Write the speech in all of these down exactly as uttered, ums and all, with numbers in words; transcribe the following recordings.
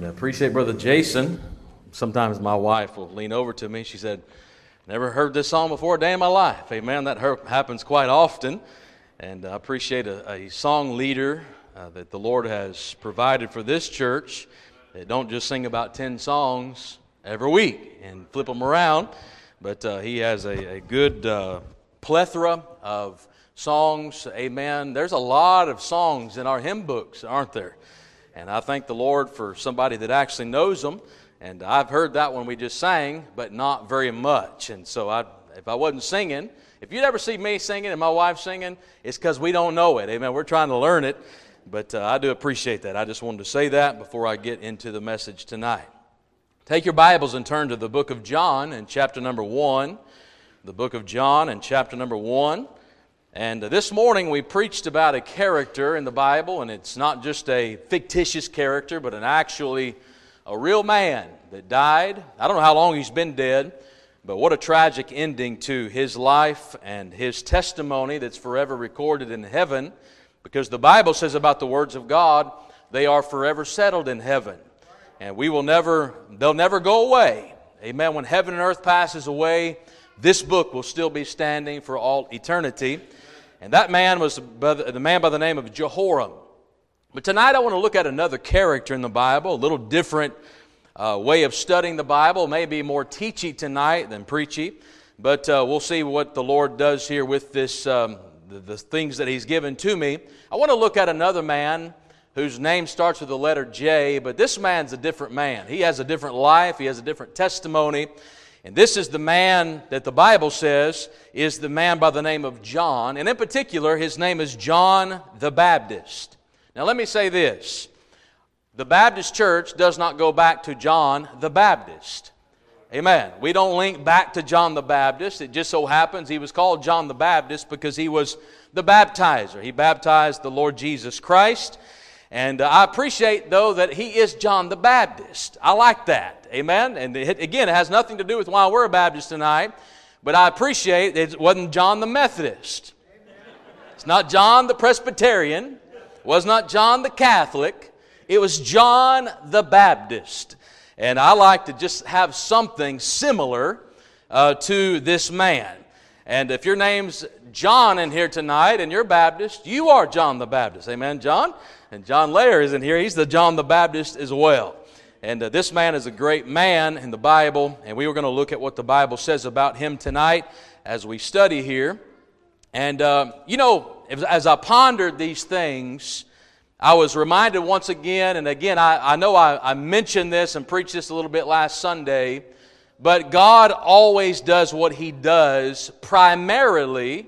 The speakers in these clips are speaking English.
And I appreciate Brother Jason. Sometimes my wife will lean over to me. She said, "Never heard this song before a day in my life." Amen. That happens quite often. And I appreciate a, a song leader uh, that the Lord has provided for this church. They don't just sing about ten songs every week and flip them around, but uh, he has a, a good uh, plethora of songs. Amen. There's a lot of songs in our hymn books, aren't there? And I thank the Lord for somebody that actually knows them. And I've heard that one we just sang, but not very much. And so I, if I wasn't singing, if you'd ever see me singing and my wife singing, it's because we don't know it. Amen. We're trying to learn it. But uh, I do appreciate that. I just wanted to say that before I get into the message tonight. Take your Bibles and turn to the book of John and chapter number one. The book of John and chapter number one. And uh, this morning we preached about a character in the Bible, and it's not just a fictitious character, but an actually a real man that died. I don't know how long he's been dead, but what a tragic ending to his life and his testimony that's forever recorded in heaven, because the Bible says about the words of God, they are forever settled in heaven. And we will never, they'll never go away. Amen. When heaven and earth passes away, this book will still be standing for all eternity. And that man was the man by the name of Jehoram. But tonight I want to look at another character in the Bible, a little different uh, way of studying the Bible, maybe more teachy tonight than preachy. But uh, we'll see what the Lord does here with this, um, the, the things that He's given to me. I want to look at another man whose name starts with the letter J, but this man's a different man. He has a different life, he has a different testimony. And this is the man that the Bible says is the man by the name of John. And in particular, his name is John the Baptist. Now let me say this. The Baptist church does not go back to John the Baptist. Amen. We don't link back to John the Baptist. It just so happens he was called John the Baptist because he was the baptizer. He baptized the Lord Jesus Christ. And uh, I appreciate, though, that he is John the Baptist. I like that. Amen? And it, again, it has nothing to do with why we're a Baptist tonight, but I appreciate it wasn't John the Methodist. It's not John the Presbyterian. It was not John the Catholic. It was John the Baptist. And I like to just have something similar uh, to this man. And if your name's John in here tonight and you're Baptist, you are John the Baptist. Amen, John? And John Lair is in here. He's the John the Baptist as well. And uh, this man is a great man in the Bible, and we were going to look at what the Bible says about him tonight as we study here. And, uh, you know, as I pondered these things, I was reminded once again, and again, I, I know I, I mentioned this and preached this a little bit last Sunday, but God always does what He does primarily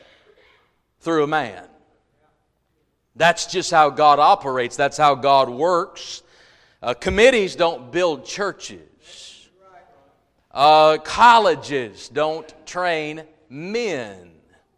through a man. That's just how God operates. That's how God works. Uh, committees don't build churches. Uh, colleges don't train men.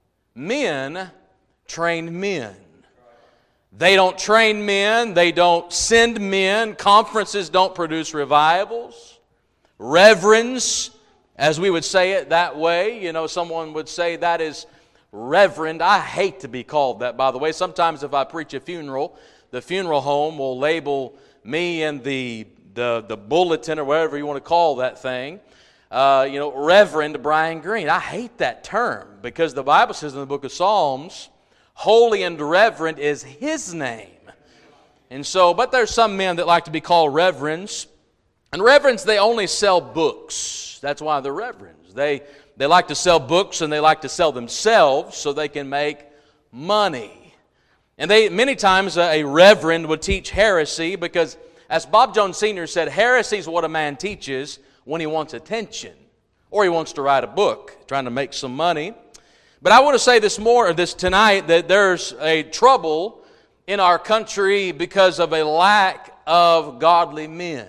Men train men. They don't train men. They don't send men. Conferences don't produce revivals. Reverends, as we would say it that way, you know, someone would say that is reverend. I hate to be called that, by the way. Sometimes if I preach a funeral, the funeral home will label me in the the, the bulletin or whatever you want to call that thing, uh, you know, Reverend Brian Green. I hate that term because the Bible says in the book of Psalms, holy and reverend is His name. And so, but there's some men that like to be called reverends. And reverends, they only sell books. That's why they're reverends. They They like to sell books and they like to sell themselves so they can make money. And they many times a reverend would teach heresy because, as Bob Jones Senior said, heresy is what a man teaches when he wants attention or he wants to write a book, trying to make some money. But I want to say this more, or this tonight, that there's a trouble in our country because of a lack of godly men.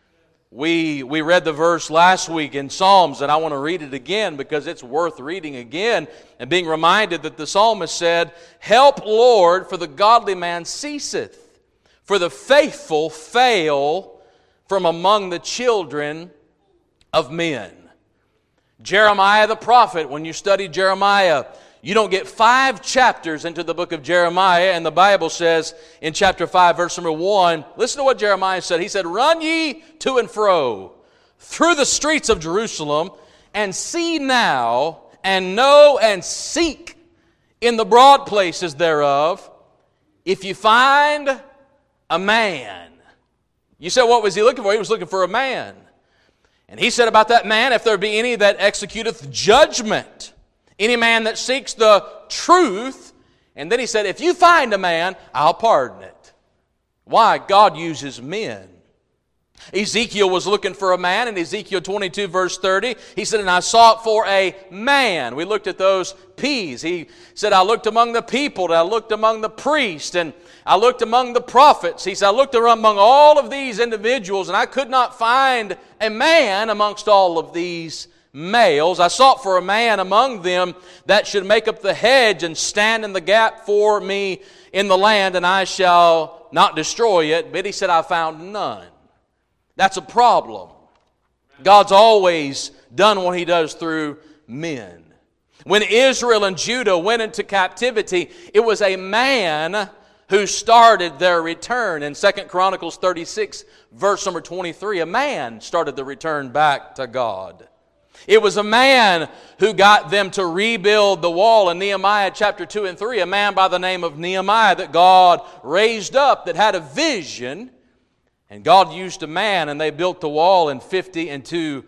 We we read the verse last week in Psalms, and I want to read it again because it's worth reading again and being reminded that the psalmist said, "Help, Lord, for the godly man ceaseth, for the faithful fail from among the children of men." Jeremiah the prophet, when you study Jeremiah, You don't get five chapters into the book of Jeremiah, and the Bible says in chapter five, verse number one, listen to what Jeremiah said. He said, "Run ye to and fro through the streets of Jerusalem, and see now, and know, and seek in the broad places thereof, if you find a man." You said, what was he looking for? He was looking for a man. And he said about that man, "If there be any that executeth judgment, any man that seeks the truth," and then he said, "if you find a man, I'll pardon it." Why? God uses men. Ezekiel was looking for a man in Ezekiel twenty-two, verse thirty. He said, "And I sought for a man." We looked at those P's. He said, "I looked among the people, and I looked among the priests, and I looked among the prophets." He said, "I looked among all of these individuals, and I could not find a man amongst all of these males. I sought for a man among them that should make up the hedge and stand in the gap for me in the land, and I shall not destroy it." But he said, "I found none." That's a problem. God's always done what He does through men. When Israel and Judah went into captivity, it was a man who started their return. In Second Chronicles thirty-six, verse number twenty-three, a man started the return back to God. It was a man who got them to rebuild the wall in Nehemiah chapter two and three, a man by the name of Nehemiah that God raised up that had a vision. And God used a man, and they built the wall in fifty and two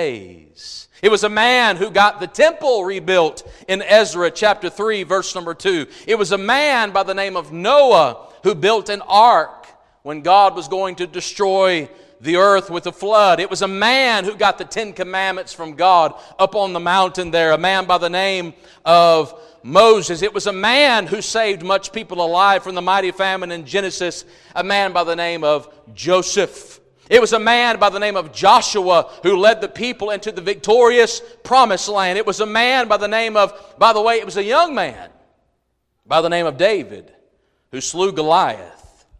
days. It was a man who got the temple rebuilt in Ezra chapter three, verse number two. It was a man by the name of Noah who built an ark when God was going to destroy the earth with a flood. It was a man who got the Ten Commandments from God up on the mountain there, a man by the name of Moses. It was a man who saved much people alive from the mighty famine in Genesis, a man by the name of Joseph. It was a man by the name of Joshua who led the people into the victorious promised land. It was a man by the name of, by the way, it was a young man by the name of David who slew Goliath.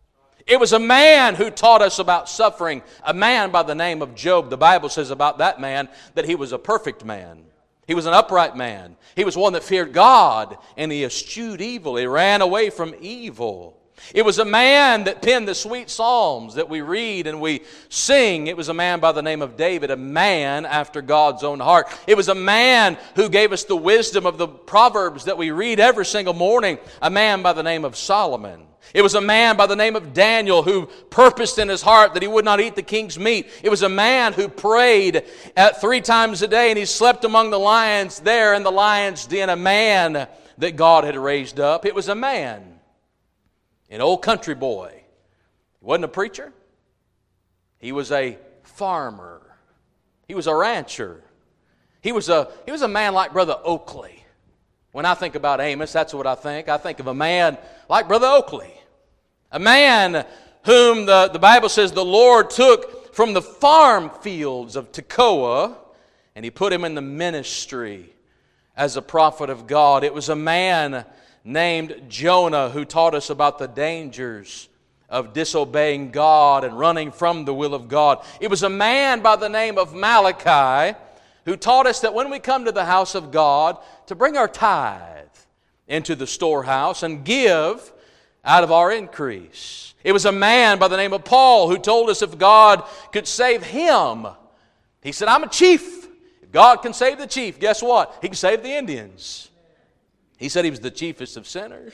It was a man who taught us about suffering, a man by the name of Job. The Bible says about that man that he was a perfect man. He was an upright man. He was one that feared God, and he eschewed evil. He ran away from evil. It was a man that penned the sweet psalms that we read and we sing. It was a man by the name of David, a man after God's own heart. It was a man who gave us the wisdom of the Proverbs that we read every single morning, a man by the name of Solomon. It was a man by the name of Daniel who purposed in his heart that he would not eat the king's meat. It was a man who prayed at three times a day, and he slept among the lions there in the lion's den, a man that God had raised up. It was a man, an old country boy. He wasn't a preacher. He was a farmer. He was a rancher. He was a, he was a man like Brother Oakley. When I think about Amos, that's what I think. I think of a man like Brother Oakley. A man whom the, the Bible says the Lord took from the farm fields of Tekoa, and He put him in the ministry as a prophet of God. It was a man named Jonah who taught us about the dangers of disobeying God and running from the will of God. It was a man by the name of Malachi who taught us that when we come to the house of God, to bring our tithe into the storehouse and give out of our increase. It was a man by the name of Paul who told us if God could save him, he said, "I'm a chief. If God can save the chief, guess what? He can save the Indians." He said he was the chiefest of sinners.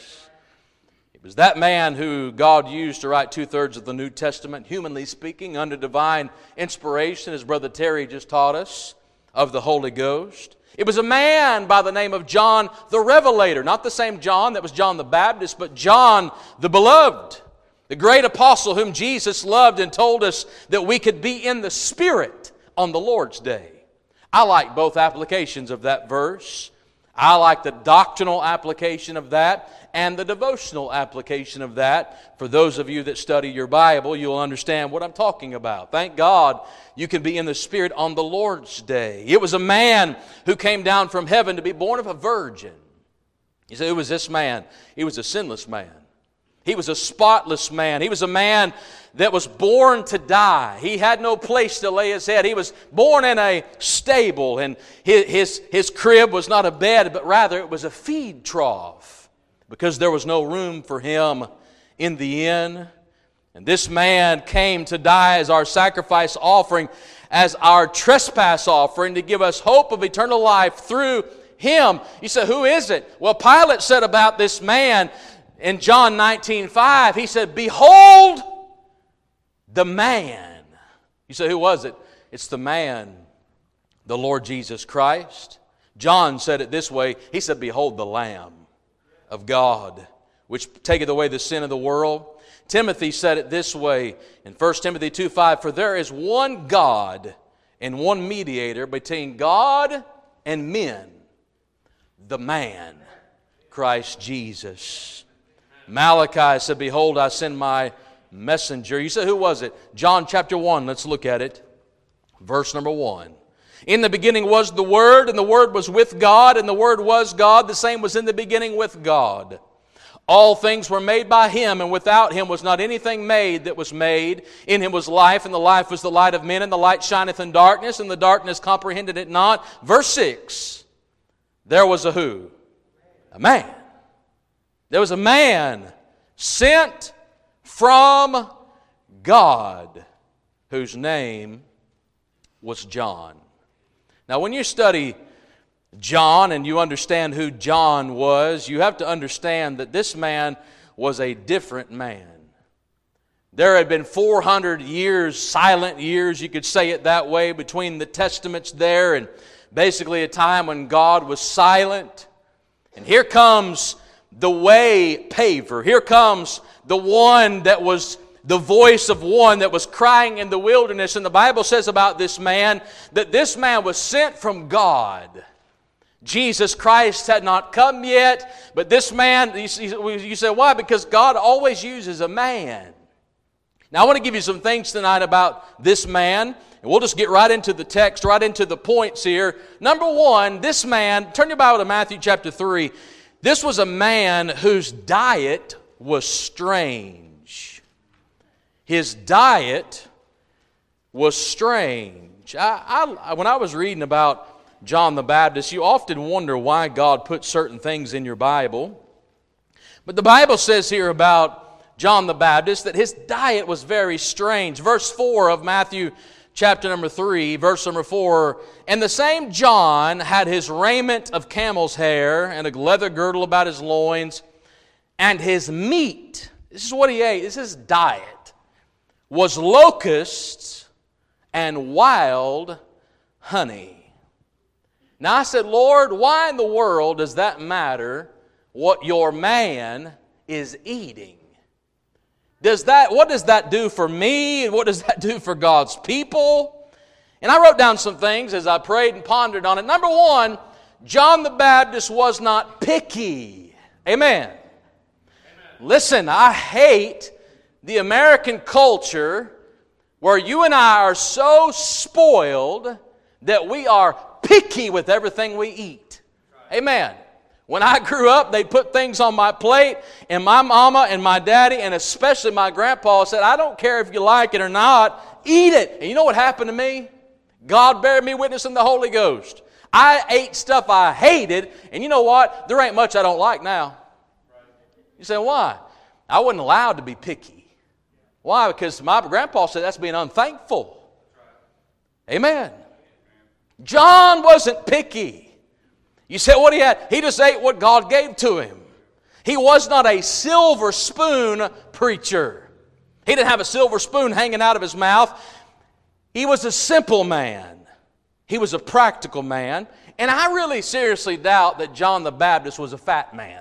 It was that man who God used to write two-thirds of the New Testament, humanly speaking, under divine inspiration, as Brother Terry just taught us, of the Holy Ghost. It was a man by the name of John the Revelator, not the same John that was John the Baptist, but John the Beloved, the great apostle whom Jesus loved and told us that we could be in the Spirit on the Lord's day. I like both applications of that verse. I like the doctrinal application of that and the devotional application of that. For those of you that study your Bible, you'll understand what I'm talking about. Thank God you can be in the Spirit on the Lord's day. It was a man who came down from heaven to be born of a virgin. You say, who was this man? He was a sinless man. He was a spotless man. He was a man that was born to die. He had no place to lay his head. He was born in a stable, and his, his, his crib was not a bed, but rather it was a feed trough, because there was no room for him in the inn. And this man came to die as our sacrifice offering, as our trespass offering, to give us hope of eternal life through him. You say, who is it? Well, Pilate said about this man in John nineteen five, he said, behold the man. You say, who was it? It's the man, the Lord Jesus Christ. John said it this way. He said, behold the Lamb of God, which taketh away the sin of the world. Timothy said it this way in First Timothy two five, for there is one God and one mediator between God and men, the man, Christ Jesus. Malachi said, behold, I send my messenger. You say, who was it? John chapter one, let's look at it. Verse number one. In the beginning was the Word, and the Word was with God, and the Word was God. The same was in the beginning with God. All things were made by Him, and without Him was not anything made that was made. In Him was life, and the life was the light of men, and the light shineth in darkness, and the darkness comprehended it not. Verse six. There was a who? A man. There was a man sent from God, whose name was John. Now, when you study John and you understand who John was, you have to understand that this man was a different man. There had been four hundred years, silent years, you could say it that way, between the testaments there, and basically a time when God was silent. And here comes the way paver. Here comes the one that was the voice of one that was crying in the wilderness. And the Bible says about this man that this man was sent from God. Jesus Christ had not come yet, but this man, you say, why? Because God always uses a man. Now I want to give you some things tonight about this man, and we'll just get right into the text, right into the points here. Number one, this man, turn your Bible to Matthew chapter three. This was a man whose diet was strange. His diet was strange. I, I, when I was reading about John the Baptist, you often wonder why God put certain things in your Bible. But the Bible says here about John the Baptist that his diet was very strange. Verse four of Matthew chapter number three, verse number four, and the same John had his raiment of camel's hair and a leather girdle about his loins, and his meat, this is what he ate, this is his diet, was locusts and wild honey. Now I said, Lord, why in the world does that matter what your man is eating? Does that, what does that do for me, and what does that do for God's people? And I wrote down some things as I prayed and pondered on it. Number one, John the Baptist was not picky. Amen. Amen. Listen, I hate the American culture where you and I are so spoiled that we are picky with everything we eat. Amen. When I grew up, they put things on my plate, and my mama and my daddy, and especially my grandpa, said, I don't care if you like it or not, eat it. And you know what happened to me? God bear me witness in the Holy Ghost. I ate stuff I hated, and you know what? There ain't much I don't like now. You say, why? I wasn't allowed to be picky. Why? Because my grandpa said that's being unthankful. Amen. John wasn't picky. You said what he had? He just ate what God gave to him. He was not a silver spoon preacher. He didn't have a silver spoon hanging out of his mouth. He was a simple man. He was a practical man. And I really seriously doubt that John the Baptist was a fat man.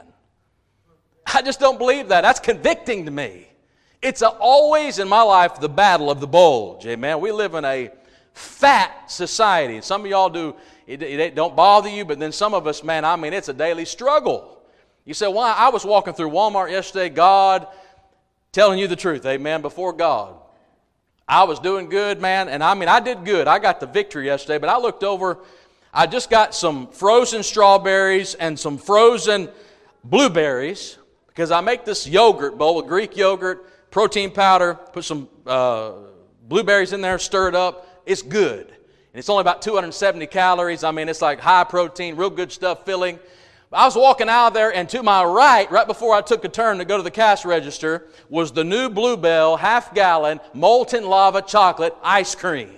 I just don't believe that. That's convicting to me. It's a, always in my life the battle of the bulge. Amen. We live in a fat society. Some of y'all do, it, it don't bother you, but then some of us, man, I mean, it's a daily struggle. You say, why? I was walking through Walmart yesterday, God, telling you the truth, amen, before God. I was doing good, man, and I mean, I did good. I got the victory yesterday, but I looked over, I just got some frozen strawberries and some frozen blueberries, because I make this yogurt bowl with Greek yogurt, protein powder, put some uh, blueberries in there, stir it up. It's good. And it's only about two hundred seventy calories. I mean, it's like high protein, real good stuff, filling. I was walking out of there, and to my right, right before I took a turn to go to the cash register, was the new Bluebell half-gallon molten lava chocolate ice cream.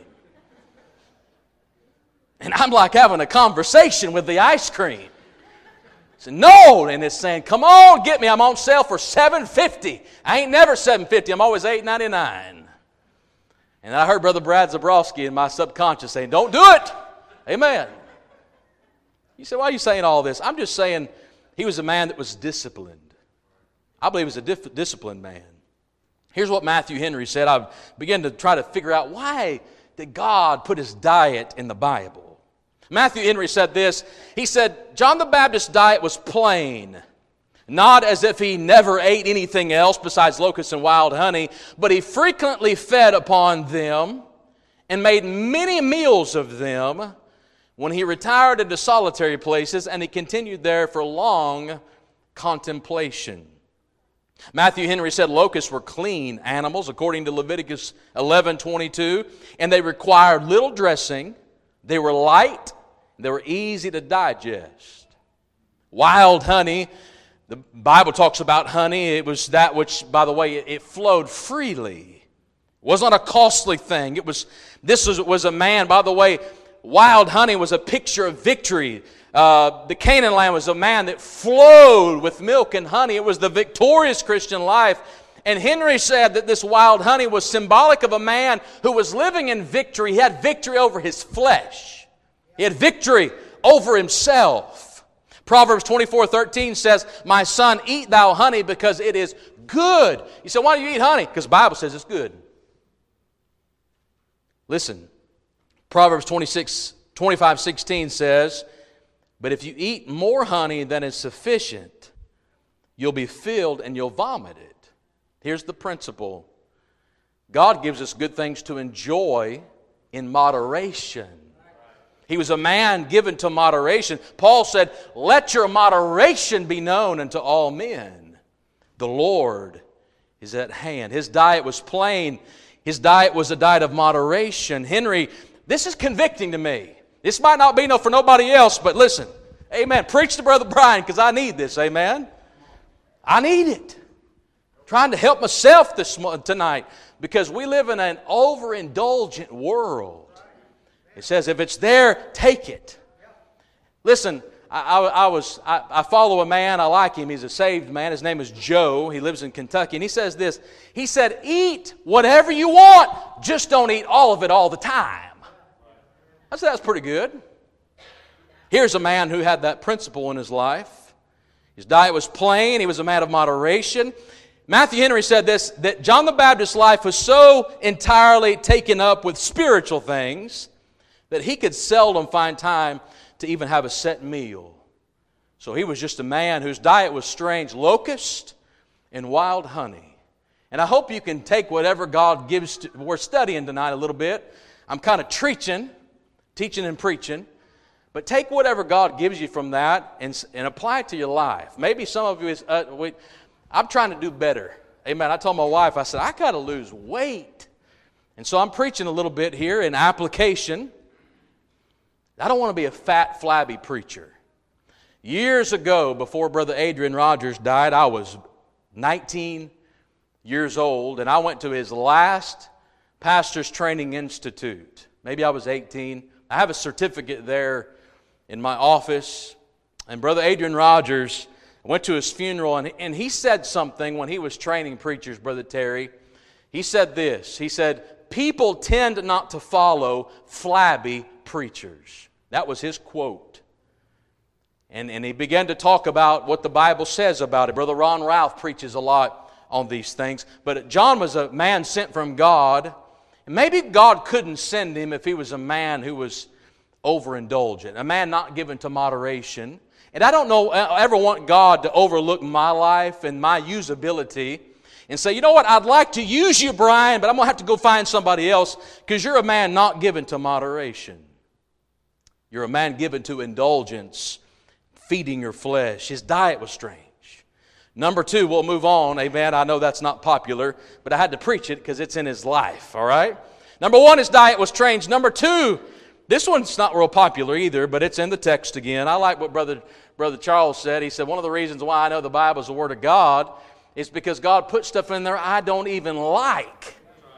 And I'm like having a conversation with the ice cream. I said, no, and it's saying, come on, get me. I'm on sale for seven fifty. I ain't never seven fifty. I'm always eight ninety-nine. And I heard Brother Brad Zabrowski in my subconscious saying, don't do it. Amen. You say, why are you saying all this? I'm just saying he was a man that was disciplined. I believe he was a dif- disciplined man. Here's what Matthew Henry said. I began to try to figure out, why did God put his diet in the Bible? Matthew Henry said this. He said, John the Baptist's diet was plain, not as if he never ate anything else besides locusts and wild honey, but he frequently fed upon them and made many meals of them when he retired into solitary places, and he continued there for long contemplation. Matthew Henry said locusts were clean animals, according to Leviticus eleven twenty-two, and they required little dressing. They were light. They were easy to digest. Wild honey, the Bible talks about honey. It was that which, by the way, it flowed freely. It wasn't a costly thing. It was. This was, was a man, by the way. Wild honey was a picture of victory. Uh, the Canaan land was a man that flowed with milk and honey. It was the victorious Christian life. And Henry said that this wild honey was symbolic of a man who was living in victory. He had victory over his flesh. He had victory over himself. Proverbs twenty-four thirteen says, my son, eat thou honey because it is good. You say, why do you eat honey? Because the Bible says it's good. Listen. Proverbs twenty-six, twenty-five sixteen says, but if you eat more honey than is sufficient, you'll be filled and you'll vomit it. Here's the principle. God gives us good things to enjoy in moderation. He was a man given to moderation. Paul said, let your moderation be known unto all men. The Lord is at hand. His diet was plain. His diet was a diet of moderation. Henry, this is convicting to me. This might not be no for nobody else, but listen. Amen. Preach to Brother Brian because I need this. Amen. I need it. I'm trying to help myself this tonight because we live in an overindulgent world. It says if it's there, take it. Listen, I, I, I was I, I follow a man. I like him. He's a saved man. His name is Joe. He lives in Kentucky, and he says this. He said, "Eat whatever you want. Just don't eat all of it all the time." I said, that's pretty good. Here's a man who had that principle in his life. His diet was plain. He was a man of moderation. Matthew Henry said this, that John the Baptist's life was so entirely taken up with spiritual things that he could seldom find time to even have a set meal. So he was just a man whose diet was strange locust and wild honey. And I hope you can take whatever God gives to, we're studying tonight a little bit. I'm kind of preaching. Teaching and preaching, but take whatever God gives you from that and, and apply it to your life. Maybe some of you is, uh, we, I'm trying to do better. Amen. I told my wife, I said, I got to lose weight. And so I'm preaching a little bit here in application. I don't want to be a fat, flabby preacher. Years ago, before Brother Adrian Rogers died, I was nineteen years old, and I went to his last Pastor's Training Institute. Maybe I was eighteen. I have a certificate there in my office. And Brother Adrian Rogers, I went to his funeral, and, and he said something when he was training preachers, Brother Terry. He said this. He said, people tend not to follow flabby preachers. That was his quote. And, and he began to talk about what the Bible says about it. Brother Ron Ralph preaches a lot on these things. But John was a man sent from God. And maybe God couldn't send him if he was a man who was overindulgent, a man not given to moderation. And I don't know, I ever want God to overlook my life and my usability and say, you know what, I'd like to use you, Brian, but I'm going to have to go find somebody else because you're a man not given to moderation. You're a man given to indulgence, feeding your flesh. His diet was strange. Number two, we'll move on. Amen. I know that's not popular, but I had to preach it because it's in his life. All right. Number one, his diet was changed. Number two, this one's not real popular either, but it's in the text again. I like what Brother, Brother Charles said. He said, one of the reasons why I know the Bible is the Word of God is because God put stuff in there I don't even like.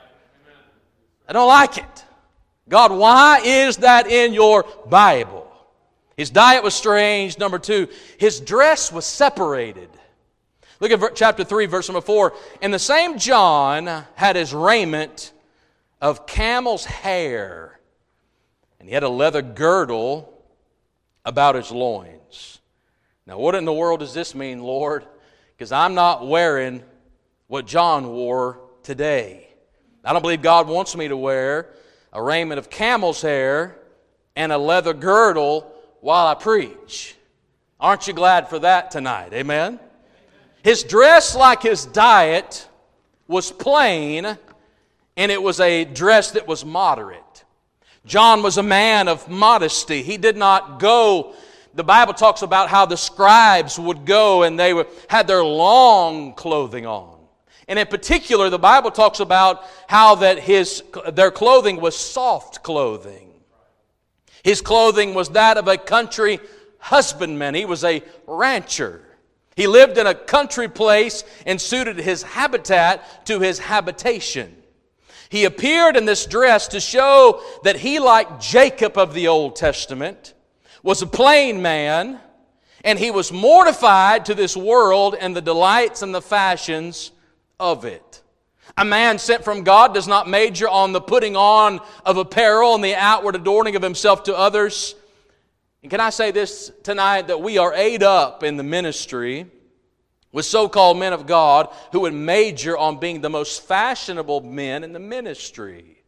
I don't like it. God, why is that in your Bible? His diet was strange. Number two, his dress was separated. Look at chapter three, verse number four. And the same John had his raiment of camel's hair, and he had a leather girdle about his loins. Now, what in the world does this mean, Lord? Because I'm not wearing what John wore today. I don't believe God wants me to wear a raiment of camel's hair and a leather girdle while I preach. Aren't you glad for that tonight? Amen? His dress, like his diet, was plain, and it was a dress that was moderate. John was a man of modesty. He did not go. The Bible talks about how the scribes would go and they had their long clothing on. And in particular, the Bible talks about how that his their clothing was soft clothing. His clothing was that of a country husbandman. He was a rancher. He lived in a country place and suited his habitat to his habitation. He appeared in this dress to show that he, like Jacob of the Old Testament, was a plain man, and he was mortified to this world and the delights and the fashions of it. A man sent from God does not major on the putting on of apparel and the outward adorning of himself to others. And can I say this tonight, that we are ate up in the ministry with so-called men of God who would major on being the most fashionable men in the ministry.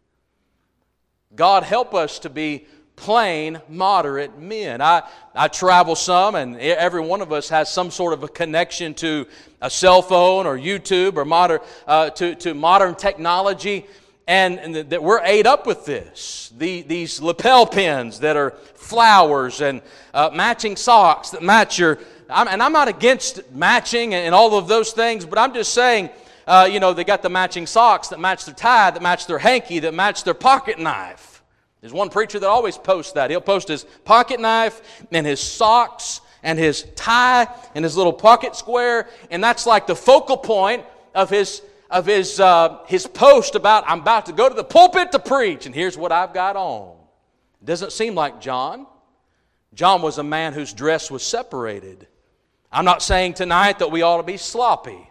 God help us to be plain, moderate men. I, I travel some, and every one of us has some sort of a connection to a cell phone or YouTube or modern, uh, to, to modern technology, and, and that we're ate up with this. The, these lapel pins that are flowers and uh, matching socks that match your... I'm, and I'm not against matching and, and all of those things, but I'm just saying, uh, you know, they got the matching socks that match their tie, that match their hanky, that match their pocket knife. There's one preacher that always posts that. He'll post his pocket knife and his socks and his tie and his little pocket square, and that's like the focal point of his of his uh, his post about, I'm about to go to the pulpit to preach, and here's what I've got on. It doesn't seem like John. John was a man whose dress was separated. I'm not saying tonight that we ought to be sloppy.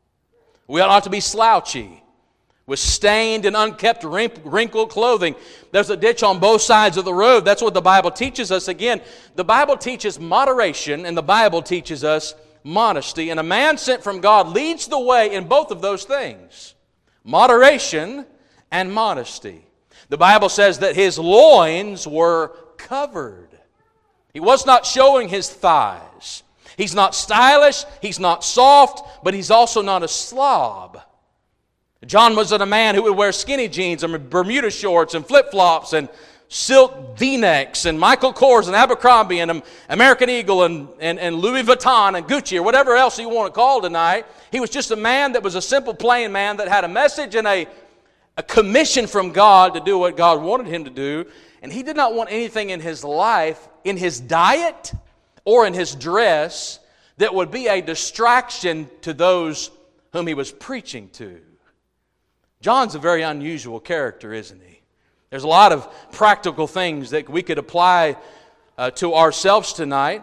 We ought not to be slouchy with stained and unkept wrinkled clothing. There's a ditch on both sides of the road. That's what the Bible teaches us. Again, the Bible teaches moderation, and the Bible teaches us modesty. And a man sent from God leads the way in both of those things. Moderation and modesty. The Bible says that his loins were covered. He was not showing his thighs. He's not stylish, he's not soft, but he's also not a slob. John wasn't a man who would wear skinny jeans and Bermuda shorts and flip-flops and silk V-necks and Michael Kors and Abercrombie and American Eagle and, and, and Louis Vuitton and Gucci or whatever else you want to call tonight. He was just a man that was a simple, plain man that had a message and a, a commission from God to do what God wanted him to do. And he did not want anything in his life, in his diet, or in his dress that would be a distraction to those whom he was preaching to. John's a very unusual character, isn't he? There's a lot of practical things that we could apply uh, to ourselves tonight.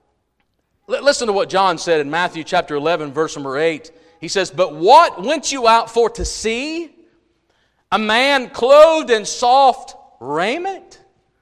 L- listen to what John said in Matthew chapter eleven, verse number eight. He says, "But what went you out for to see? A man clothed in soft raiment?"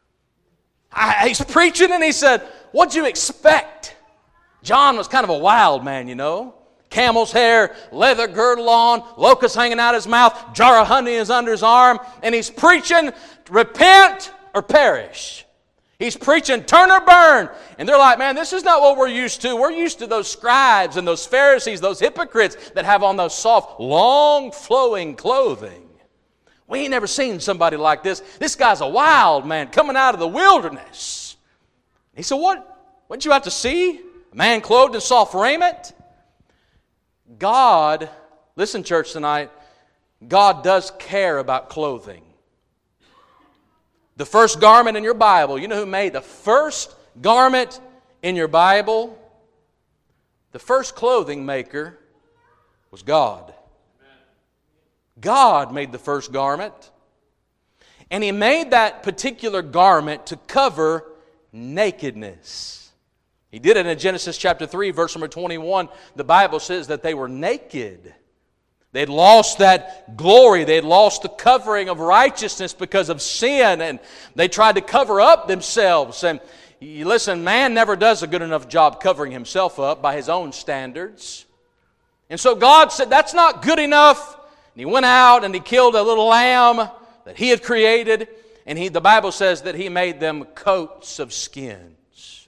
I, he's preaching and he said, "What'd you expect?" John was kind of a wild man, you know. Camel's hair, leather girdle on, locusts hanging out his mouth, jar of honey is under his arm, and he's preaching, repent or perish. He's preaching, turn or burn. And they're like, man, this is not what we're used to. We're used to those scribes and those Pharisees, those hypocrites that have on those soft, long, flowing clothing. We ain't never seen somebody like this. This guy's a wild man coming out of the wilderness. He said, what? What'd you have to see? A man clothed in soft raiment? God, listen church tonight, God does care about clothing. The first garment in your Bible, you know who made the first garment in your Bible? The first clothing maker was God. God made the first garment. And He made that particular garment to cover nakedness. He did it in Genesis chapter three, verse number twenty-one. The Bible says that they were naked. They'd lost that glory. They'd lost the covering of righteousness because of sin, and they tried to cover up themselves. And you listen, man never does a good enough job covering himself up by his own standards. And so God said, that's not good enough. And He went out and He killed a little lamb that He had created, and he, the Bible says that He made them coats of skins.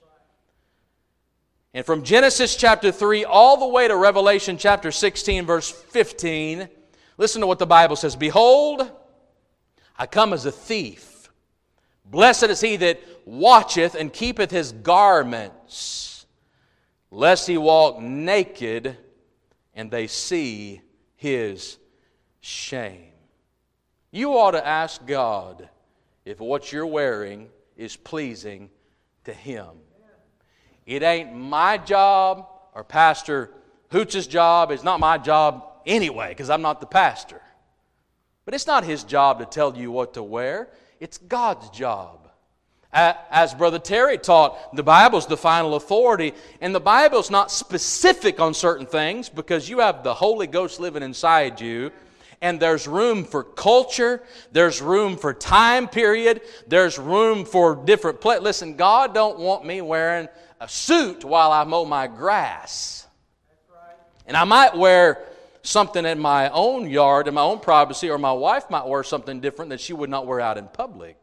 And from Genesis chapter three all the way to Revelation chapter sixteen, verse fifteen, listen to what the Bible says. Behold, I come as a thief. Blessed is he that watcheth and keepeth his garments, lest he walk naked and they see his shame. You ought to ask God if what you're wearing is pleasing to Him. It ain't my job or Pastor Hoots' job. It's not my job anyway, because I'm not the pastor. But it's not his job to tell you what to wear. It's God's job. As Brother Terry taught, the Bible's the final authority, and the Bible's not specific on certain things because you have the Holy Ghost living inside you, and there's room for culture, there's room for time period, there's room for different places. Listen, God don't want me wearing a suit while I mow my grass. And I might wear something in my own yard, in my own privacy, or my wife might wear something different that she would not wear out in public.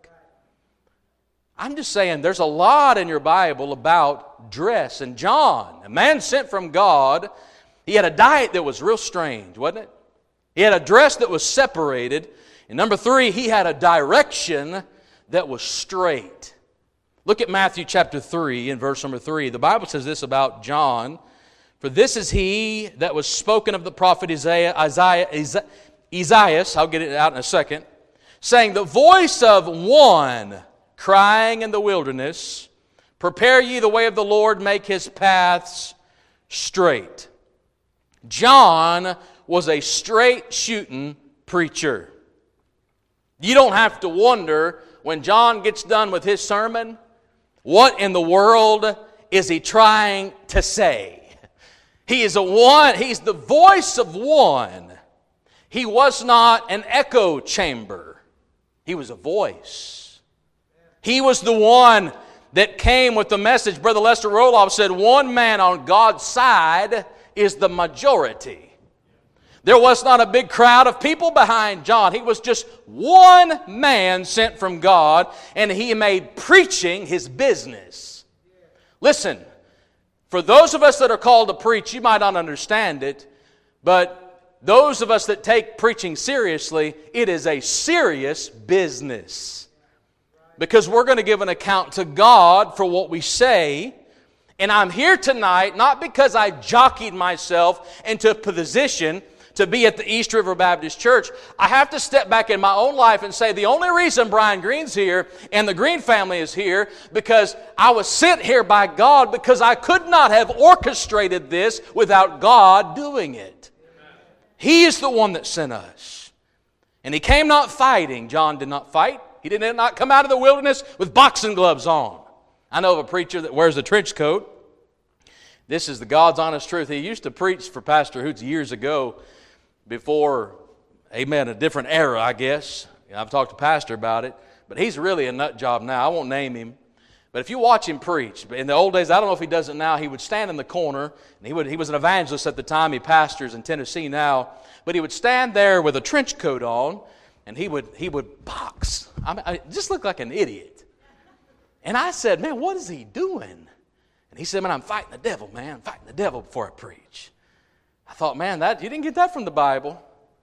I'm just saying there's a lot in your Bible about dress. And John, a man sent from God, he had a diet that was real strange, wasn't it? He had a dress that was separated. And number three, he had a direction that was straight. Look at Matthew chapter three and verse number three. The Bible says this about John. For this is he that was spoken of the prophet Isaiah, Isaiah, Isaiah, Isaiah, I'll get it out in a second, saying, the voice of one crying in the wilderness, prepare ye the way of the Lord, make His paths straight. John was a straight-shooting preacher. You don't have to wonder when John gets done with his sermon, what in the world is he trying to say? He is a one, he's the voice of one. He was not an echo chamber. He was a voice. He was the one that came with the message. Brother Lester Roloff said, one man on God's side is the majority. There was not a big crowd of people behind John. He was just one man sent from God, and he made preaching his business. Listen, for those of us that are called to preach, you might not understand it, but those of us that take preaching seriously, it is a serious business. Because we're going to give an account to God for what we say. And I'm here tonight not because I jockeyed myself into a position to be at the East River Baptist Church. I have to step back in my own life and say the only reason Brian Green's here and the Green family is here because I was sent here by God, because I could not have orchestrated this without God doing it. Amen. He is the one that sent us. And He came not fighting. John did not fight. He did not come out of the wilderness with boxing gloves on. I know of a preacher that wears a trench coat. This is the God's honest truth. He used to preach for Pastor Hoots years ago, before, amen, a different era, I guess. I've talked to Pastor about it, but he's really a nut job now. I won't name him. But if you watch him preach, in the old days, I don't know if he does it now, he would stand in the corner, and he would he was an evangelist at the time. He pastors in Tennessee now. But he would stand there with a trench coat on, and he would he would box. I mean, I just looked like an idiot. And I said, man, what is he doing? And he said, man, I'm fighting the devil, man. I'm fighting the devil before I preach. I thought, man, that you didn't get that from the Bible.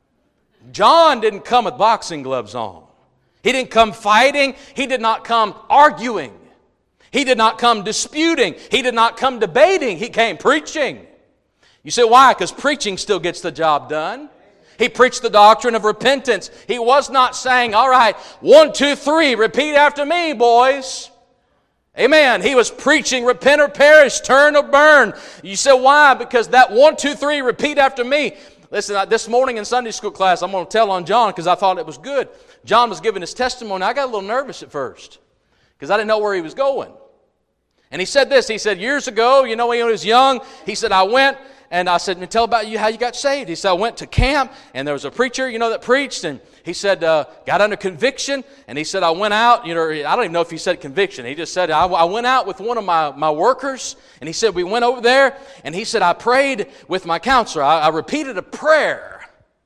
John didn't come with boxing gloves on. He didn't come fighting. He did not come arguing. He did not come disputing. He did not come debating. He came preaching. You say, why? Because preaching still gets the job done. He preached the doctrine of repentance. He was not saying, all right, one, two, three, repeat after me, boys. Amen. He was preaching, repent or perish, turn or burn. You say, why? Because that one, two, three, repeat after me. Listen, this morning in Sunday school class, I'm going to tell on John because I thought it was good. John was giving his testimony. I got a little nervous at first because I didn't know where he was going. And he said this. He said, years ago, you know, when he was young, he said, I went and I said, tell about you how you got saved. He said, I went to camp and there was a preacher, you know, that preached. And he said, uh, got under conviction. And he said, I went out, you know, I don't even know if he said conviction. He just said, I, I went out with one of my, my workers. And he said, we went over there. And he said, I prayed with my counselor. I, I repeated a prayer.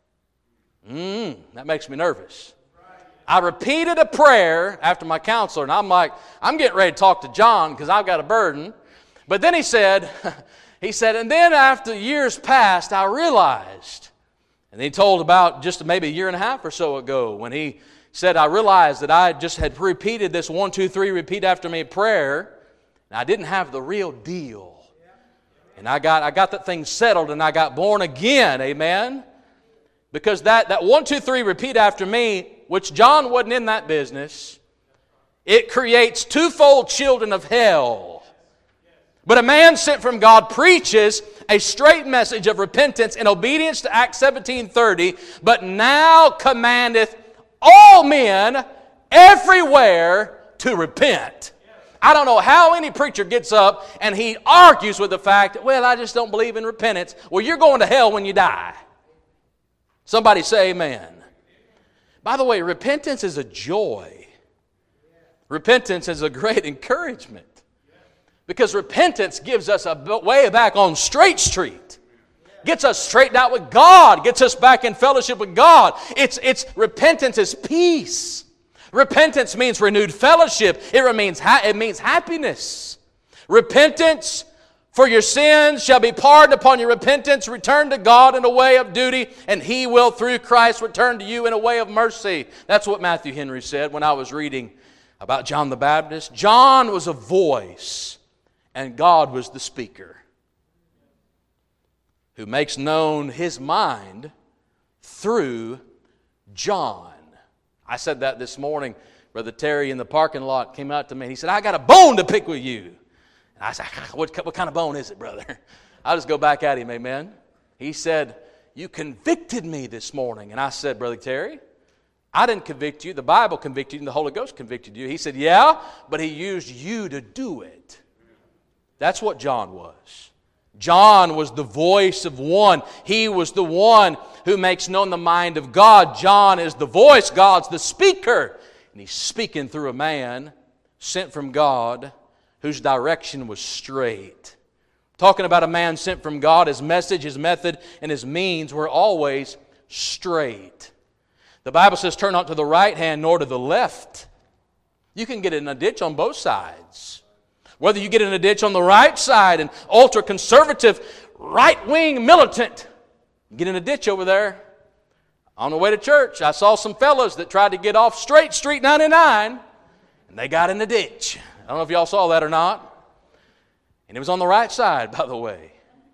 Mm, that makes me nervous. I repeated a prayer after my counselor. And I'm like, I'm getting ready to talk to John because I've got a burden. But then he said... He said, and then after years passed, I realized, and he told about just maybe a year and a half or so ago when he said, I realized that I just had repeated this one, two, three, repeat after me prayer, and I didn't have the real deal. And I got I got that thing settled and I got born again, amen? Because that, that one, two, three, repeat after me, which John wasn't in that business, it creates twofold children of hell. But a man sent from God preaches a straight message of repentance in obedience to Acts seventeen thirty, but now commandeth all men everywhere to repent. I don't know how any preacher gets up and he argues with the fact that, well, I just don't believe in repentance. Well, you're going to hell when you die. Somebody say amen. By the way, repentance is a joy. Repentance is a great encouragement. Because repentance gives us a way back on straight street. Gets us straightened out with God. Gets us back in fellowship with God. It's, it's repentance is peace. Repentance means renewed fellowship. It means, it means happiness. Repentance for your sins shall be pardoned upon your repentance. Return to God in a way of duty, and He will, through Christ, return to you in a way of mercy. That's what Matthew Henry said when I was reading about John the Baptist. John was a voice, and God was the speaker who makes known His mind through John. I said that this morning. Brother Terry in the parking lot came out to me. He said, I got a bone to pick with you. And I said, what, what kind of bone is it, brother? I'll just go back at him, amen. He said, you convicted me this morning. And I said, Brother Terry, I didn't convict you. The Bible convicted you and the Holy Ghost convicted you. He said, yeah, but He used you to do it. That's what John was. John was the voice of one. He was the one who makes known the mind of God. John is the voice. God's the speaker. And he's speaking through a man sent from God whose direction was straight. Talking about a man sent from God, his message, his method, and his means were always straight. The Bible says, turn not to the right hand nor to the left. You can get in a ditch on both sides. Whether you get in a ditch on the right side, an ultra-conservative, right-wing militant, get in a ditch over there. On the way to church, I saw some fellows that tried to get off Straight Street ninety-nine, and they got in the ditch. I don't know if y'all saw that or not. And it was on the right side, by the way.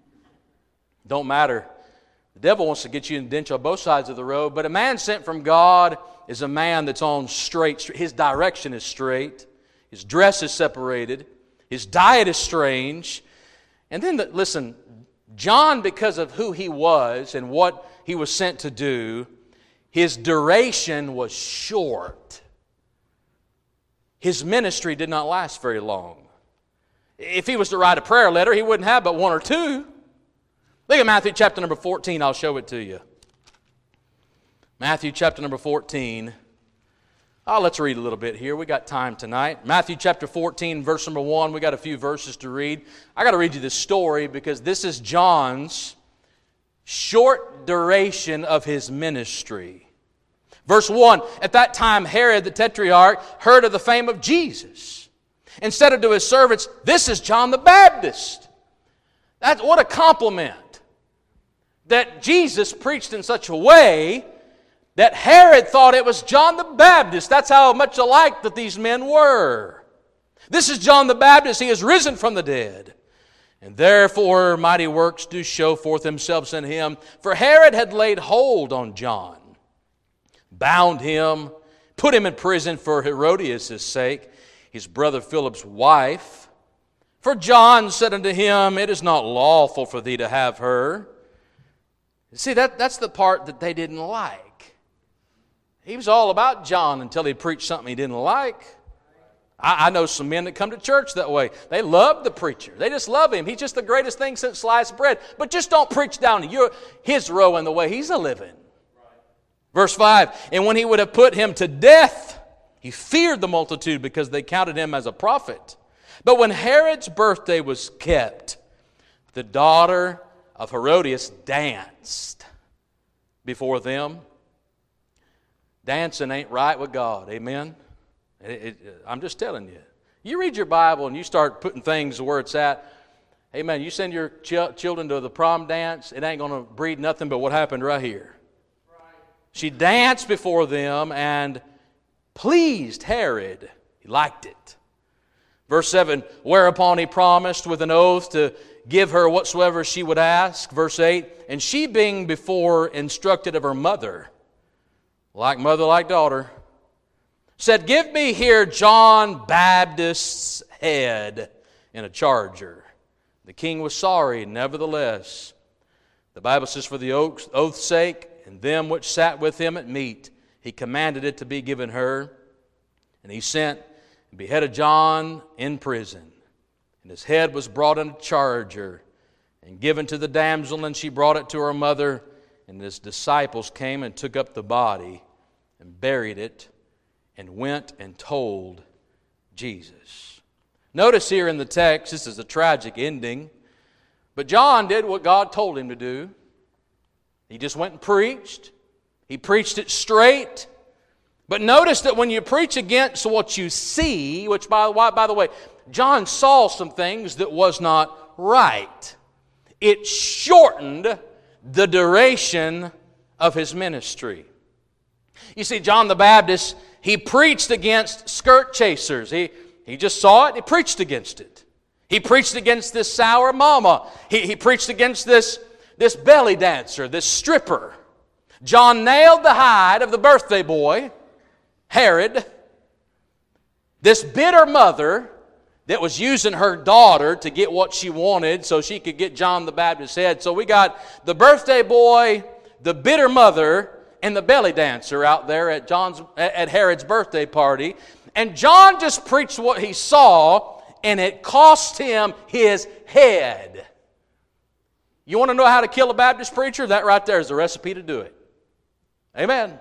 Don't matter. The devil wants to get you in the ditch on both sides of the road, but a man sent from God is a man that's on straight street. His direction is straight. His dress is separated. His diet is strange. And then, the, listen, John, because of who he was and what he was sent to do, his duration was short. His ministry did not last very long. If he was to write a prayer letter, he wouldn't have but one or two. Look at Matthew chapter number fourteen. I'll show it to you. Matthew chapter number fourteen. Oh, let's read a little bit here. We got time tonight. Matthew chapter fourteen, verse number one. We got a few verses to read. I got to read you this story because this is John's short duration of his ministry. Verse one, at that time Herod the Tetrarch heard of the fame of Jesus, and said unto his servants, this is John the Baptist. That's what a compliment. That Jesus preached in such a way that Herod thought it was John the Baptist. That's how much alike that these men were. This is John the Baptist. He is risen from the dead. And therefore mighty works do show forth themselves in him. For Herod had laid hold on John, bound him, put him in prison for Herodias' sake, his brother Philip's wife. For John said unto him, It is not lawful for thee to have her. See, that, that's the part that they didn't like. He was all about John until he preached something he didn't like. I, I know some men that come to church that way. They love the preacher. They just love him. He's just the greatest thing since sliced bread. But just don't preach down your, his row in the way he's a living. Verse five, And when he would have put him to death, he feared the multitude because they counted him as a prophet. But when Herod's birthday was kept, the daughter of Herodias danced before them. Dancing ain't right with God, amen? It, it, I'm just telling you. You read your Bible and you start putting things where it's at. Amen. You send your ch- children to the prom dance, it ain't going to breed nothing but what happened right here. Right. She danced before them and pleased Herod. He liked it. Verse seven, whereupon he promised with an oath to give her whatsoever she would ask. Verse eight, and she being before instructed of her mother, like mother, like daughter, said, Give me here John Baptist's head in a charger. The king was sorry, nevertheless. The Bible says, For the oath's sake, and them which sat with him at meat, he commanded it to be given her. And he sent and beheaded John in prison. And his head was brought in a charger and given to the damsel, and she brought it to her mother. And his disciples came and took up the body and buried it and went and told Jesus. Notice here in the text, this is a tragic ending. But John did what God told him to do. He just went and preached. He preached it straight. But notice that when you preach against what you see, which by, by the way, John saw some things that was not right. It shortened the duration of his ministry. You see, John the Baptist, he preached against skirt chasers. He, he just saw it, he preached against it. He preached against this sour mama. He, he preached against this, this belly dancer, this stripper. John nailed the hide of the birthday boy, Herod, this bitter mother that was using her daughter to get what she wanted so she could get John the Baptist's head. So we got the birthday boy, the bitter mother, and the belly dancer out there at John's at Herod's birthday party. And John just preached what he saw, and it cost him his head. You want to know how to kill a Baptist preacher? That right there is the recipe to do it. Amen.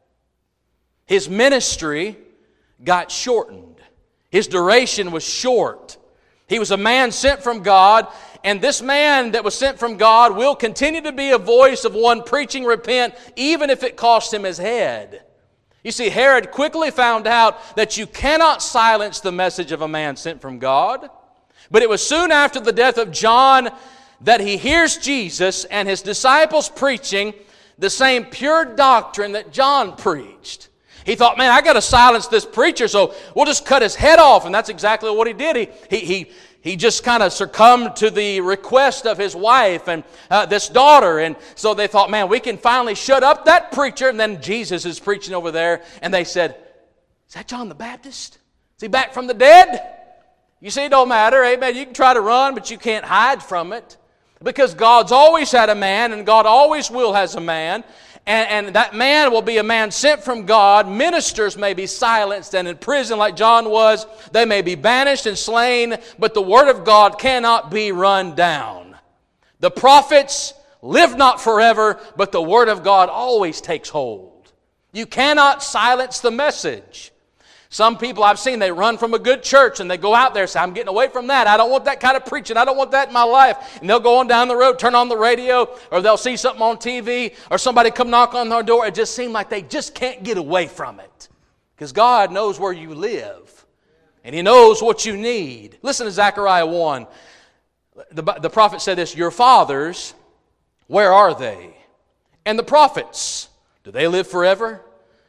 His ministry got shortened. His duration was short. He was a man sent from God, and this man that was sent from God will continue to be a voice of one preaching repent, even if it cost him his head. You see, Herod quickly found out that you cannot silence the message of a man sent from God. But it was soon after the death of John that he hears Jesus and his disciples preaching the same pure doctrine that John preached. He thought, man, I got to silence this preacher, so we'll just cut his head off. And that's exactly what he did. He he he, he just kind of succumbed to the request of his wife and uh, this daughter. And so they thought, man, we can finally shut up that preacher. And then Jesus is preaching over there. And they said, is that John the Baptist? Is he back from the dead? You see, it don't matter. Amen. You can try to run, but you can't hide from it. Because God's always had a man, and God always will has a man. And, and that man will be a man sent from God. Ministers may be silenced and in prison like John was. They may be banished and slain, but the Word of God cannot be run down. The prophets live not forever, but the Word of God always takes hold. You cannot silence the message. Some people I've seen, they run from a good church and they go out there and say, I'm getting away from that. I don't want that kind of preaching. I don't want that in my life. And they'll go on down the road, turn on the radio, or they'll see something on T V, or somebody come knock on their door. It just seems like they just can't get away from it. Because God knows where you live. And He knows what you need. Listen to Zechariah one. The, the prophet said this, your fathers, where are they? And the prophets, do they live forever?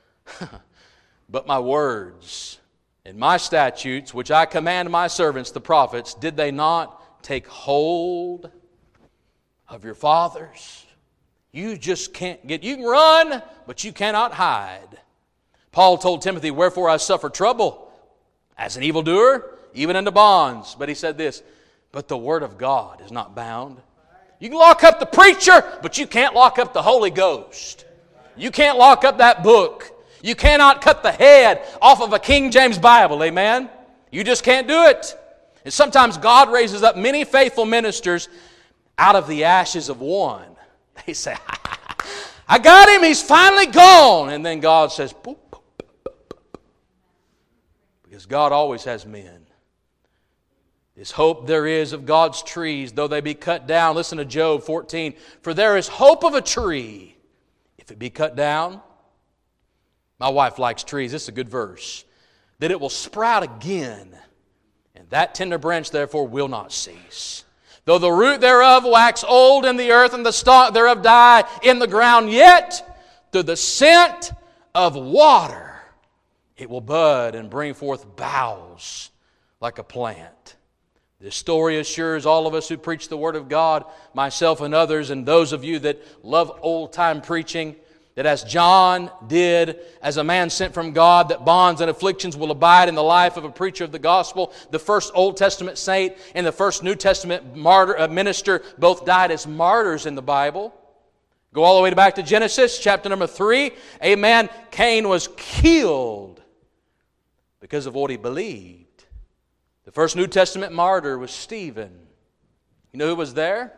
But my words and my statutes, which I command my servants, the prophets, did they not take hold of your fathers. You just can't get, you can run, but you cannot hide. Paul told Timothy, wherefore I suffer trouble as an evildoer, even unto bonds. But he said this, but the word of God is not bound. You can lock up the preacher, but you can't lock up the Holy Ghost. You can't lock up that book. You cannot cut the head off of a King James Bible, amen? You just can't do it. And sometimes God raises up many faithful ministers out of the ashes of one. They say, I got him, he's finally gone. And then God says, boop, boop, boop, boop. Because God always has men. This hope there is of God's trees, though they be cut down. Listen to Job fourteen. For there is hope of a tree, if it be cut down. My wife likes trees. This is a good verse. That it will sprout again, and that tender branch therefore will not cease. Though the root thereof wax old in the earth, and the stalk thereof die in the ground, yet through the scent of water it will bud and bring forth boughs like a plant. This story assures all of us who preach the Word of God, myself and others, and those of you that love old-time preaching, that as John did, as a man sent from God, that bonds and afflictions will abide in the life of a preacher of the gospel. The first Old Testament saint and the first New Testament martyr, uh, minister both died as martyrs in the Bible. Go all the way back to Genesis, chapter number three. Amen. Cain was killed because of what he believed. The first New Testament martyr was Stephen. You know who was there?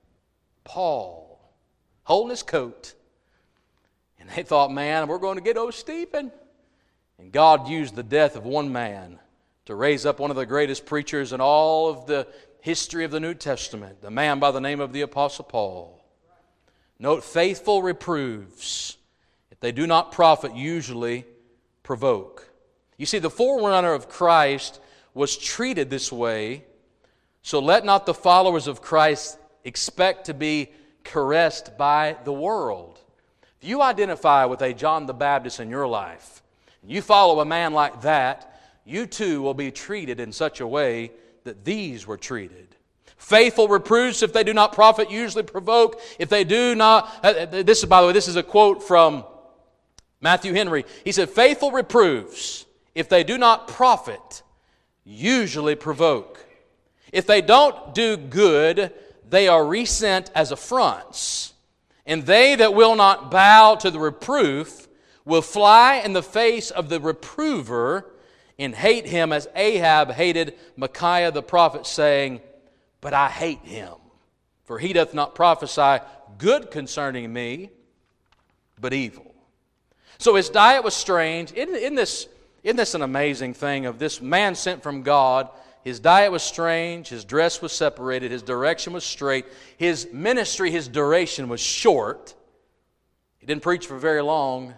Paul, holding his coat. And they thought, man, we're going to get old Stephen. And God used the death of one man to raise up one of the greatest preachers in all of the history of the New Testament, the man by the name of the Apostle Paul. Note, faithful reproofs, if they do not profit, usually provoke. You see, the forerunner of Christ was treated this way, so let not the followers of Christ expect to be caressed by the world. If you identify with a John the Baptist in your life, and you follow a man like that, you too will be treated in such a way that these were treated. Faithful reproofs, if they do not profit, usually provoke. If they do not, uh, this is, by the way, this is a quote from Matthew Henry. He said, faithful reproofs, if they do not profit, usually provoke. If they don't do good, they are resent as affronts. And they that will not bow to the reproof will fly in the face of the reprover and hate him as Ahab hated Micaiah the prophet, saying, but I hate him, for he doth not prophesy good concerning me, but evil. So his diet was strange. Isn't, isn't, this, isn't this an amazing thing of this man sent from God? His diet was strange, his dress was separated, his direction was straight, his ministry, his duration was short. He didn't preach for very long.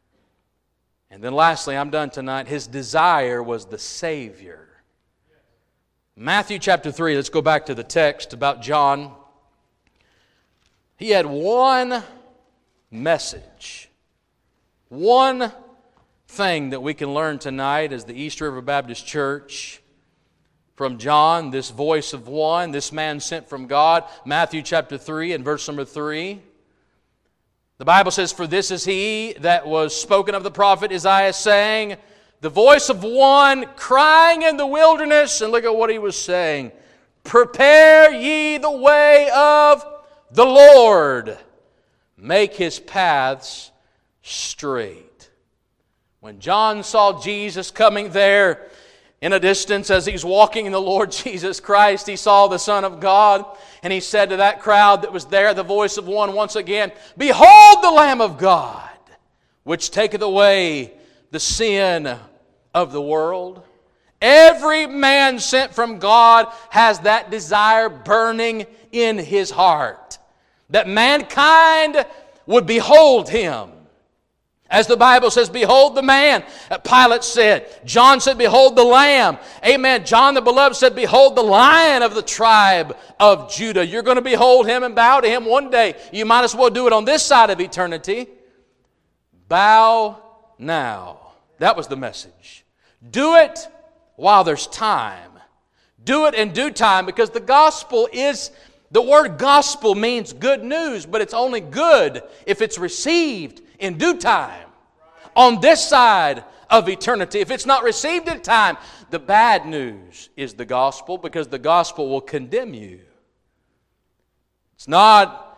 And then lastly, I'm done tonight, his desire was the Savior. Matthew chapter three, let's go back to the text about John. He had one message, one thing that we can learn tonight as the East River Baptist Church. From John, this voice of one, this man sent from God, Matthew chapter three and verse number three. The Bible says, for this is he that was spoken of the prophet Isaiah, saying, the voice of one crying in the wilderness, and look at what he was saying, prepare ye the way of the Lord, make his paths straight. When John saw Jesus coming there, in a distance, as he's walking in the Lord Jesus Christ, he saw the Son of God, and he said to that crowd that was there, the voice of one once again, behold the Lamb of God, which taketh away the sin of the world. Every man sent from God has that desire burning in his heart, that mankind would behold him. As the Bible says, behold the man, Pilate said. John said, behold the Lamb. Amen. John the Beloved said, behold the Lion of the tribe of Judah. You're going to behold him and bow to him one day. You might as well do it on this side of eternity. Bow now. That was the message. Do it while there's time. Do it in due time, because the gospel is, the word gospel means good news, but it's only good if it's received in due time, on this side of eternity. If it's not received in time, the bad news is the gospel, because the gospel will condemn you. It's not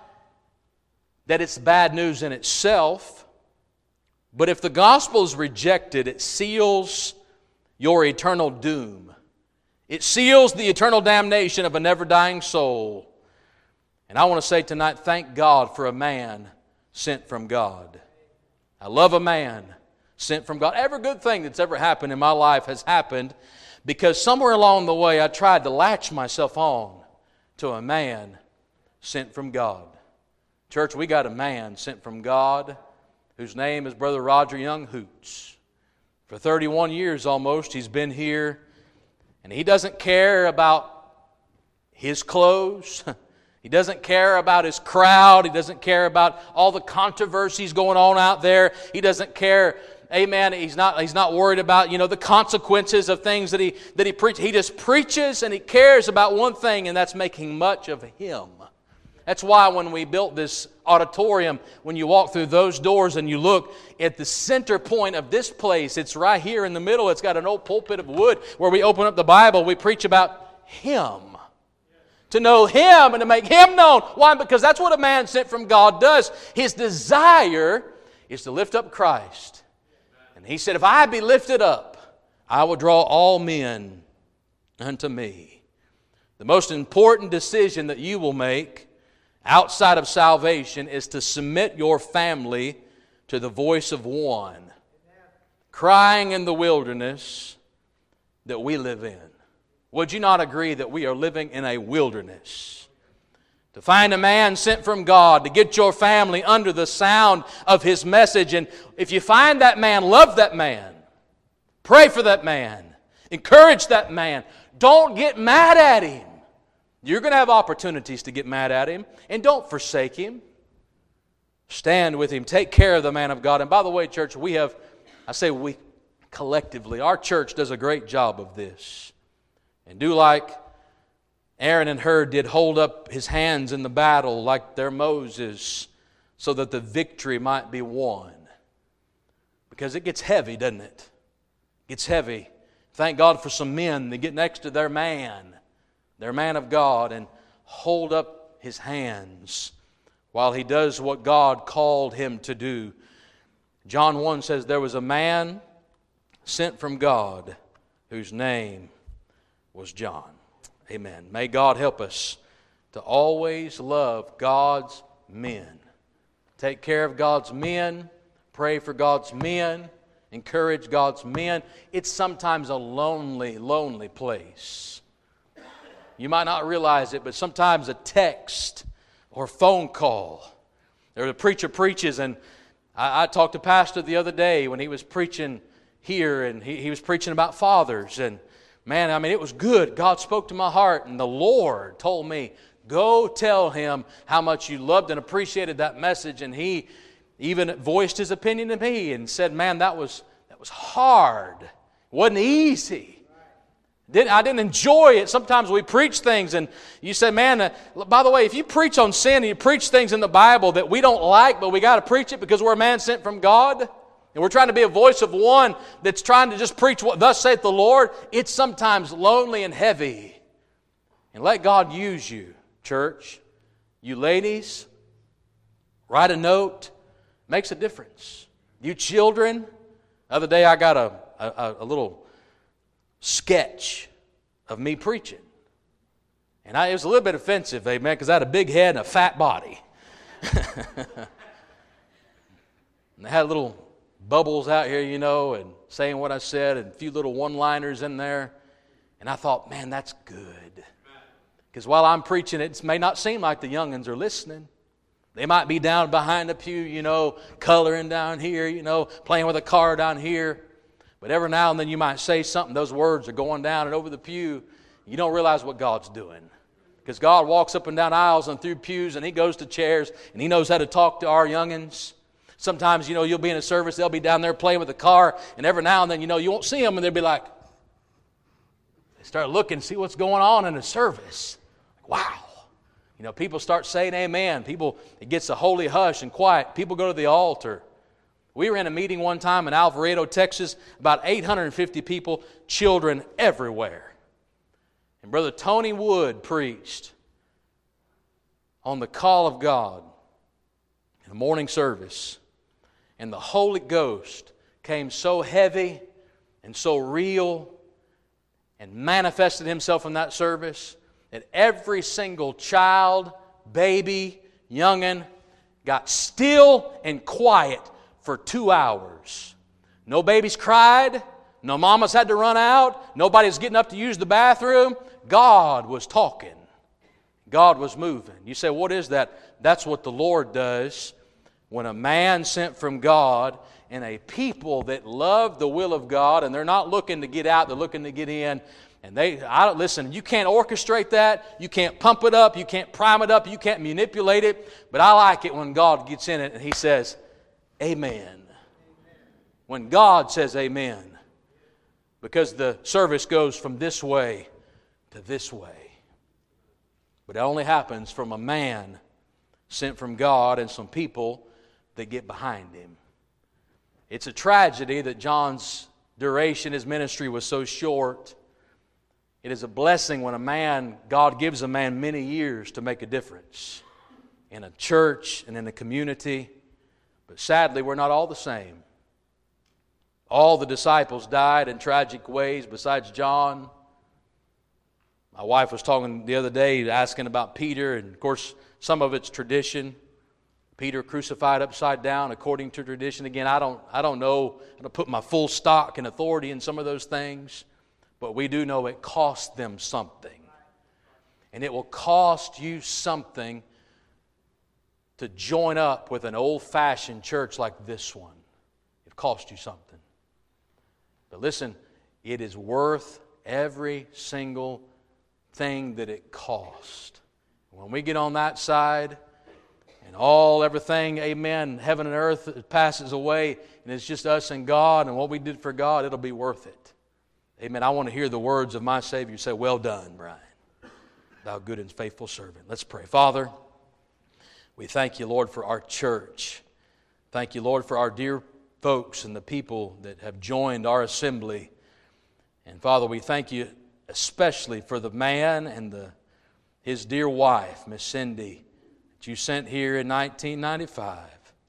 that it's bad news in itself, but if the gospel is rejected, it seals your eternal doom. It seals the eternal damnation of a never-dying soul. And I want to say tonight, thank God for a man sent from God. I love a man sent from God. Every good thing that's ever happened in my life has happened because somewhere along the way I tried to latch myself on to a man sent from God. Church, we got a man sent from God whose name is Brother Roger Young Hoots. For thirty-one years almost, he's been here, and he doesn't care about his clothes. He doesn't care about his crowd. He doesn't care about all the controversies going on out there. He doesn't care, amen, he's not, he's not worried about, you know, the consequences of things that he, that he preaches. He just preaches, and he cares about one thing, and that's making much of Him. That's why when we built this auditorium, when you walk through those doors and you look at the center point of this place, it's right here in the middle. It's got an old pulpit of wood where we open up the Bible. We preach about Him. To know Him and to make Him known. Why? Because that's what a man sent from God does. His desire is to lift up Christ. And He said, if I be lifted up, I will draw all men unto me. The most important decision that you will make outside of salvation is to submit your family to the voice of one, crying in the wilderness that we live in. Would you not agree that we are living in a wilderness? To find a man sent from God, to get your family under the sound of His message. And if you find that man, love that man. Pray for that man. Encourage that man. Don't get mad at him. You're going to have opportunities to get mad at him. And don't forsake him. Stand with him. Take care of the man of God. And by the way, church, we have, I say we collectively, our church does a great job of this. And do like Aaron and Hur did, hold up his hands in the battle like they're Moses, so that the victory might be won. Because it gets heavy, doesn't it? It gets heavy. Thank God for some men that get next to their man, their man of God, and hold up his hands while he does what God called him to do. John one says, there was a man sent from God whose name was John. Amen. May God help us to always love God's men. Take care of God's men. Pray for God's men. Encourage God's men. It's sometimes a lonely, lonely place. You might not realize it, but sometimes a text or phone call. There's a preacher preaches, and I, I talked to Pastor the other day when he was preaching here, and he, he was preaching about fathers. And man, I mean, it was good. God spoke to my heart, and the Lord told me, go tell him how much you loved and appreciated that message. And he even voiced his opinion to me and said, man, that was that was hard. It wasn't easy. Didn't, I didn't enjoy it. Sometimes we preach things and you say, man, uh, by the way, if you preach on sin and you preach things in the Bible that we don't like, but we got to preach it because we're a man sent from God, and we're trying to be a voice of one that's trying to just preach what thus saith the Lord, it's sometimes lonely and heavy. And let God use you, church. You ladies, write a note. Makes a difference. You children, the other day I got a, a, a little sketch of me preaching. And I, it was a little bit offensive, amen, because I had a big head and a fat body. And I had little bubbles out here, you know, and saying what I said, and a few little one-liners in there. And I thought, man, that's good. Because while I'm preaching, it may not seem like the young'uns are listening. They might be down behind the pew, you know, coloring down here, you know, playing with a car down here. But every now and then you might say something, those words are going down and over the pew. You don't realize what God's doing. Because God walks up and down aisles and through pews, and He goes to chairs, and He knows how to talk to our young'uns. Sometimes, you know, you'll be in a service, they'll be down there playing with the car, and every now and then, you know, you won't see them, and they'll be like, They start looking to see what's going on in the service. Wow. You know, people start saying amen. People, it gets a holy hush and quiet. People go to the altar. We were in a meeting one time in Alvarado, Texas, about eight hundred fifty people, children everywhere. And Brother Tony Wood preached on the call of God in a morning service. And the Holy Ghost came so heavy and so real and manifested Himself in that service that every single child, baby, youngin' got still and quiet for two hours. No babies cried. No mamas had to run out. Nobody was getting up to use the bathroom. God was talking. God was moving. You say, what is that? That's what the Lord does when a man sent from God and a people that love the will of God, and they're not looking to get out, they're looking to get in. And they, I don't, listen, you can't orchestrate that. You can't pump it up. You can't prime it up. You can't manipulate it. But I like it when God gets in it and He says, amen. When God says amen. Because the service goes from this way to this way. But it only happens from a man sent from God and some people that get behind Him. It's a tragedy that John's duration, his ministry, was so short. It is a blessing when a man, God gives a man many years to make a difference in a church and in a community. But sadly, we're not all the same. All the disciples died in tragic ways besides John. My wife was talking the other day, asking about Peter, and of course, some of it's tradition. Peter crucified upside down according to tradition. Again, I don't, I don't know how to put my full stock and authority in some of those things, but we do know it cost them something. And it will cost you something to join up with an old-fashioned church like this one. It cost you something. But listen, it is worth every single thing that it cost. When we get on that side, and all, everything, amen, heaven and earth passes away, and it's just us and God, and what we did for God, it'll be worth it. Amen. I want to hear the words of my Savior say, well done, Brian, thou good and faithful servant. Let's pray. Father, we thank You, Lord, for our church. Thank You, Lord, for our dear folks and the people that have joined our assembly. And Father, we thank You especially for the man and the, his dear wife, Miss Cindy, that You sent here in nineteen ninety-five.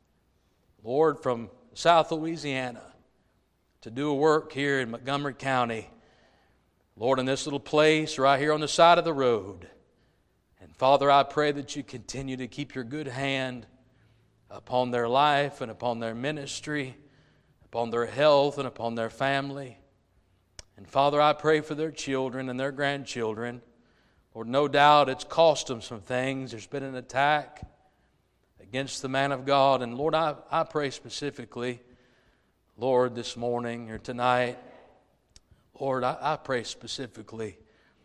Lord, from South Louisiana to do a work here in Montgomery County. Lord, in this little place right here on the side of the road. And Father, I pray that You continue to keep Your good hand upon their life and upon their ministry, upon their health and upon their family. And Father, I pray for their children and their grandchildren. Lord, no doubt it's cost them some things. There's been an attack against the man of God. And Lord, I, I pray specifically, Lord, this morning or tonight, Lord, I, I pray specifically,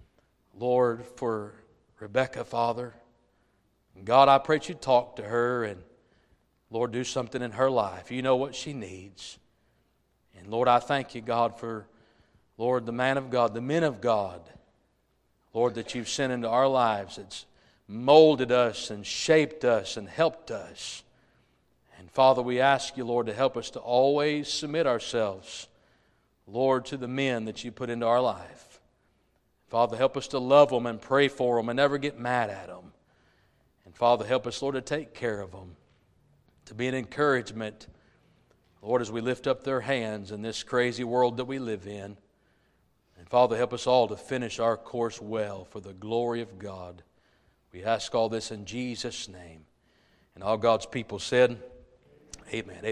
Lord, for Rebecca, Father. And God, I pray that You talk to her and, Lord, do something in her life. You know what she needs. And Lord, I thank You, God, for, Lord, the man of God, the men of God, Lord, that You've sent into our lives. It's molded us and shaped us and helped us. And Father, we ask You, Lord, to help us to always submit ourselves, Lord, to the men that You put into our life. Father, help us to love them and pray for them and never get mad at them. And Father, help us, Lord, to take care of them, to be an encouragement, Lord, as we lift up their hands in this crazy world that we live in. And Father, help us all to finish our course well for the glory of God. We ask all this in Jesus' name. And all God's people said, amen.